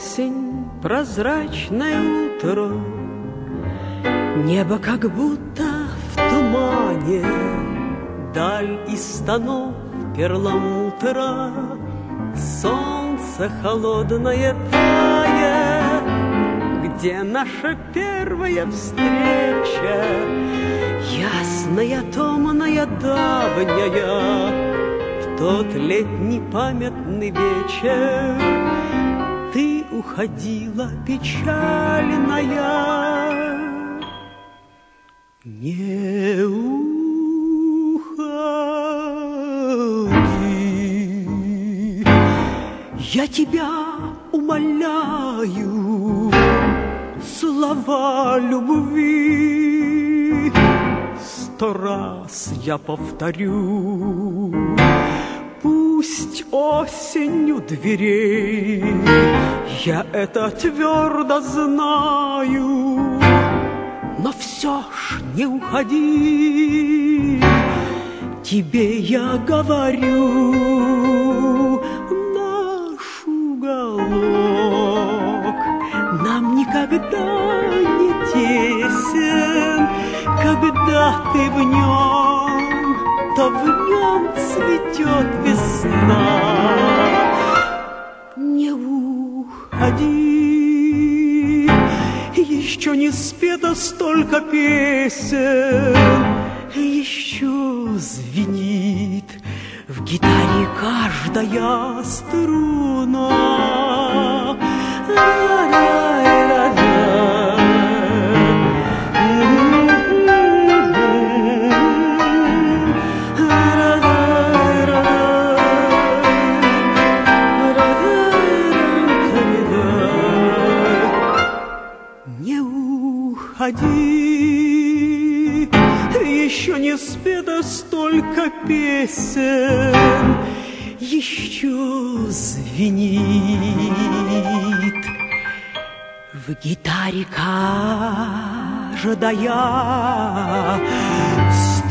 Осень, прозрачное утро, небо как будто в тумане, даль из тонов перламутра, солнце холодное тает. Где наша первая встреча, ясная, томная, давняя, в тот летний памятный вечер ты уходила печальная. Не уходи, я тебя умоляю, слова любви 100 раз я повторю. Пусть осень у дверей, я это твердо знаю, но все ж не уходи, тебе я говорю. Наш уголок нам никогда не тесен, когда ты в нем, то в нем цветет весна. Не уходи, еще не спето столько песен, еще звенит в гитаре каждая струна. Не уходи, еще не спето столько песен, еще звенит в гитаре каждая